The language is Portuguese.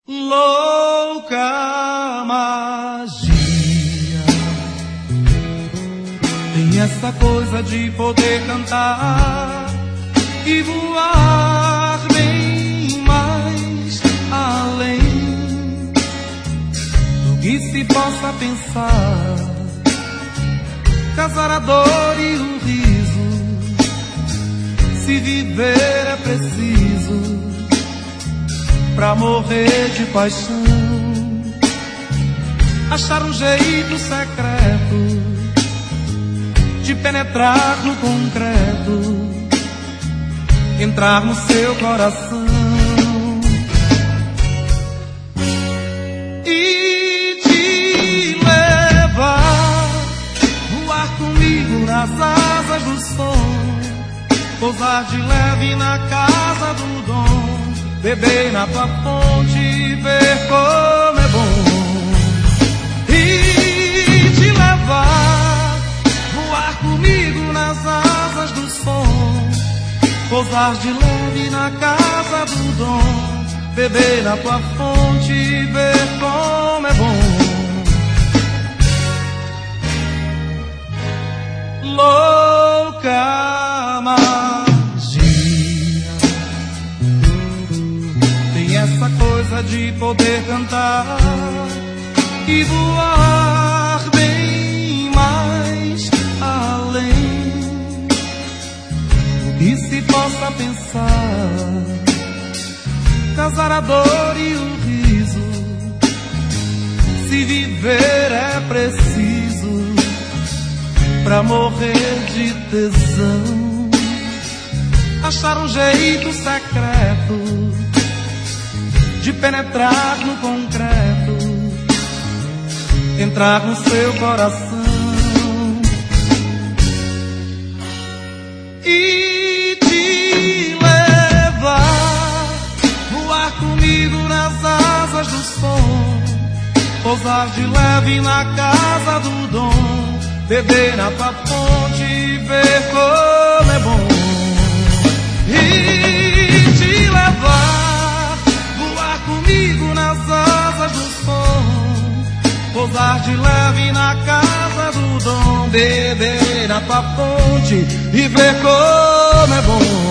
Louca magia, tem essa coisa de poder cantar e voar bem mais além do que se possa pensar. Casar a dor e o riso, se viver é preciso pra morrer de paixão. Achar um jeito secreto de penetrar no concreto, entrar no seu coração e te levar, voar comigo nas asas do som, pousar de leve na casa do dom, beber na tua fonte e ver como é bom. E te levar, voar comigo nas asas do som, pousar de leve na casa do dom, beber na tua fonte e ver como é bom. Louca magia, tem essa coisa de poder cantar e voar bem mais além do que se possa pensar. Casar a dor e o riso, se viver é preciso pra morrer de tesão. Achar um jeito secreto de penetrar no concreto, entrar no seu coração e te levar, voar comigo nas asas do som, pousar de leve na casa do dom, beber na tua fonte e ver como é bom. E te levar, voar comigo nas asas do som, pousar de leve na casa do dom, beber na tua fonte e ver como é bom.